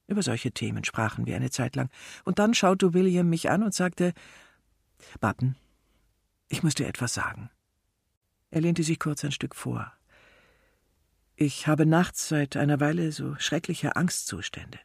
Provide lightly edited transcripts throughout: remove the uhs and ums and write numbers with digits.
Über solche Themen sprachen wir eine Zeit lang. Und dann schaute William mich an und sagte: »Button, ich muss dir etwas sagen.« Er lehnte sich kurz ein Stück vor. »Ich habe nachts seit einer Weile so schreckliche Angstzustände.«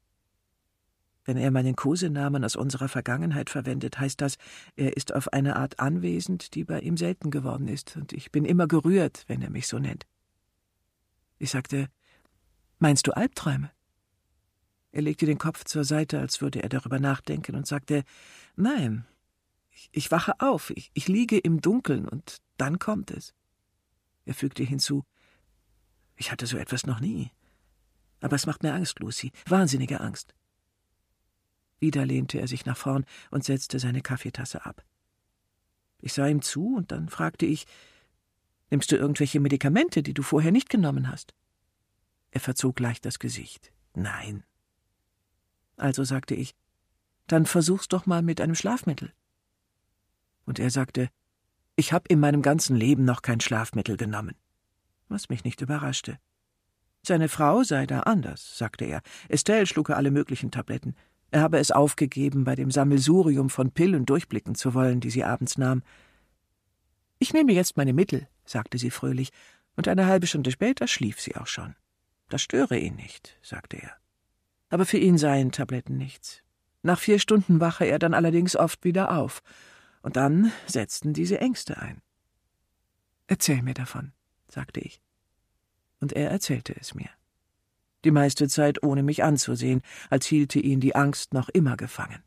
Wenn er meinen Kosenamen aus unserer Vergangenheit verwendet, heißt das, er ist auf eine Art anwesend, die bei ihm selten geworden ist, und ich bin immer gerührt, wenn er mich so nennt. Ich sagte: »Meinst du Albträume?« Er legte den Kopf zur Seite, als würde er darüber nachdenken, und sagte: »Nein, ich wache auf, ich liege im Dunkeln, und dann kommt es.« Er fügte hinzu: »Ich hatte so etwas noch nie. Aber es macht mir Angst, Lucy, wahnsinnige Angst.« Wieder lehnte er sich nach vorn und setzte seine Kaffeetasse ab. Ich sah ihm zu, und dann fragte ich: »Nimmst du irgendwelche Medikamente, die du vorher nicht genommen hast?« Er verzog leicht das Gesicht. »Nein.« Also sagte ich: »Dann versuch's doch mal mit einem Schlafmittel.« Und er sagte: »Ich habe in meinem ganzen Leben noch kein Schlafmittel genommen.« Was mich nicht überraschte. Seine Frau sei da anders, sagte er. Estelle schlucke alle möglichen Tabletten. Er habe es aufgegeben, bei dem Sammelsurium von Pillen durchblicken zu wollen, die sie abends nahm. »Ich nehme jetzt meine Mittel«, sagte sie fröhlich, und eine halbe Stunde später schlief sie auch schon. »Das störe ihn nicht«, sagte er. Aber für ihn seien Tabletten nichts. Nach 4 Stunden wache er dann allerdings oft wieder auf, und dann setzten diese Ängste ein. »Erzähl mir davon«, sagte ich. Und er erzählte es mir. Die meiste Zeit ohne mich anzusehen, als hielte ihn die Angst noch immer gefangen.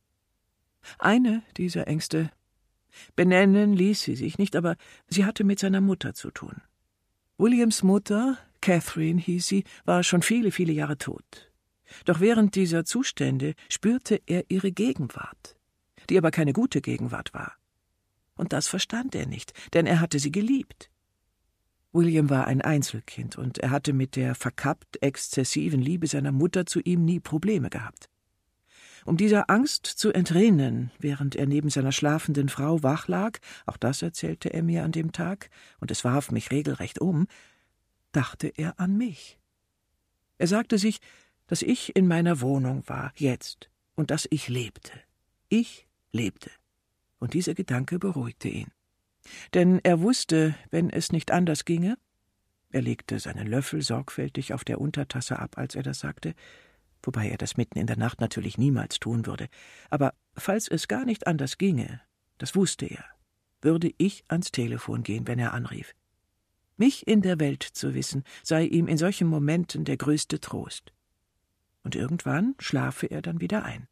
Eine dieser Ängste, benennen ließ sie sich nicht, aber sie hatte mit seiner Mutter zu tun. Williams Mutter, Catherine hieß sie, war schon viele, viele Jahre tot. Doch während dieser Zustände spürte er ihre Gegenwart, die aber keine gute Gegenwart war. Und das verstand er nicht, denn er hatte sie geliebt. William war ein Einzelkind, und er hatte mit der verkappt exzessiven Liebe seiner Mutter zu ihm nie Probleme gehabt. Um dieser Angst zu entrinnen, während er neben seiner schlafenden Frau wach lag, auch das erzählte er mir an dem Tag, und es warf mich regelrecht um, dachte er an mich. Er sagte sich, dass ich in meiner Wohnung war, jetzt, und dass ich lebte. Ich lebte. Und dieser Gedanke beruhigte ihn. Denn er wusste, wenn es nicht anders ginge, er legte seinen Löffel sorgfältig auf der Untertasse ab, als er das sagte, wobei er das mitten in der Nacht natürlich niemals tun würde, aber falls es gar nicht anders ginge, das wusste er, würde ich ans Telefon gehen, wenn er anrief. Mich in der Welt zu wissen, sei ihm in solchen Momenten der größte Trost. Und irgendwann schlafe er dann wieder ein.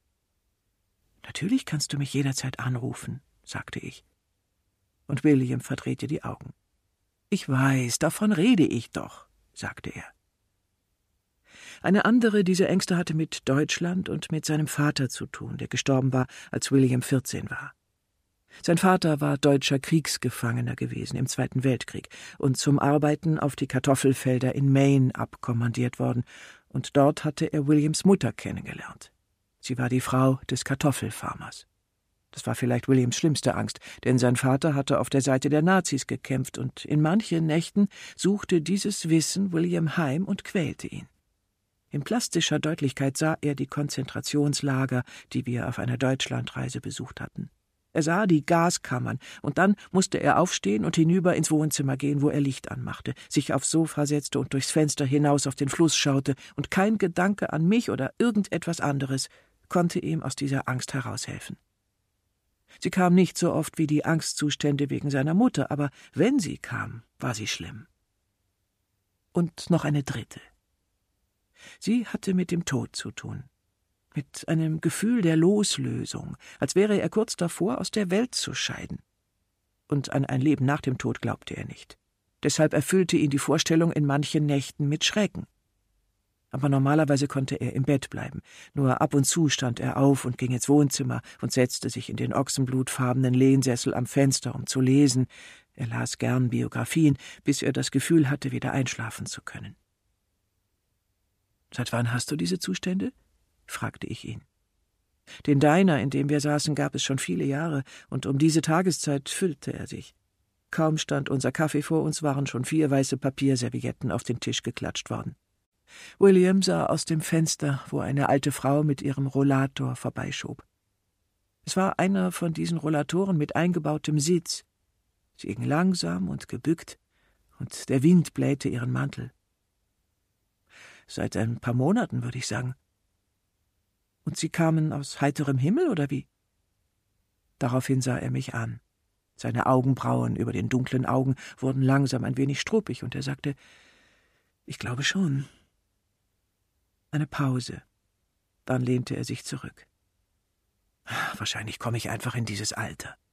»Natürlich kannst du mich jederzeit anrufen«, sagte ich. Und William verdrehte die Augen. »Ich weiß, davon rede ich doch«, sagte er. Eine andere dieser Ängste hatte mit Deutschland und mit seinem Vater zu tun, der gestorben war, als William 14 war. Sein Vater war deutscher Kriegsgefangener gewesen im Zweiten Weltkrieg und zum Arbeiten auf die Kartoffelfelder in Maine abkommandiert worden, und dort hatte er Williams Mutter kennengelernt. Sie war die Frau des Kartoffelfarmers. Das war vielleicht Williams schlimmste Angst, denn sein Vater hatte auf der Seite der Nazis gekämpft, und in manchen Nächten suchte dieses Wissen William heim und quälte ihn. In plastischer Deutlichkeit sah er die Konzentrationslager, die wir auf einer Deutschlandreise besucht hatten. Er sah die Gaskammern, und dann musste er aufstehen und hinüber ins Wohnzimmer gehen, wo er Licht anmachte, sich aufs Sofa setzte und durchs Fenster hinaus auf den Fluss schaute, und kein Gedanke an mich oder irgendetwas anderes konnte ihm aus dieser Angst heraushelfen. Sie kam nicht so oft wie die Angstzustände wegen seiner Mutter, aber wenn sie kam, war sie schlimm. Und noch eine dritte. Sie hatte mit dem Tod zu tun, mit einem Gefühl der Loslösung, als wäre er kurz davor, aus der Welt zu scheiden. Und an ein Leben nach dem Tod glaubte er nicht. Deshalb erfüllte ihn die Vorstellung in manchen Nächten mit Schrecken. Aber normalerweise konnte er im Bett bleiben. Nur ab und zu stand er auf und ging ins Wohnzimmer und setzte sich in den ochsenblutfarbenen Lehnsessel am Fenster, um zu lesen. Er las gern Biografien, bis er das Gefühl hatte, wieder einschlafen zu können. »Seit wann hast du diese Zustände?« fragte ich ihn. »Den Diner, in dem wir saßen, gab es schon viele Jahre, und um diese Tageszeit füllte er sich. Kaum stand unser Kaffee vor uns, waren schon 4 weiße Papierservietten auf den Tisch geklatscht worden. William sah aus dem Fenster, wo eine alte Frau mit ihrem Rollator vorbeischob. Es war einer von diesen Rollatoren mit eingebautem Sitz. Sie ging langsam und gebückt, und der Wind blähte ihren Mantel. Seit ein paar Monaten, würde ich sagen. Und Sie kamen aus heiterem Himmel, oder wie? Daraufhin sah er mich an. Seine Augenbrauen über den dunklen Augen wurden langsam ein wenig struppig, und er sagte, »Ich glaube schon.« Eine Pause. Dann lehnte er sich zurück. »Wahrscheinlich komme ich einfach in dieses Alter.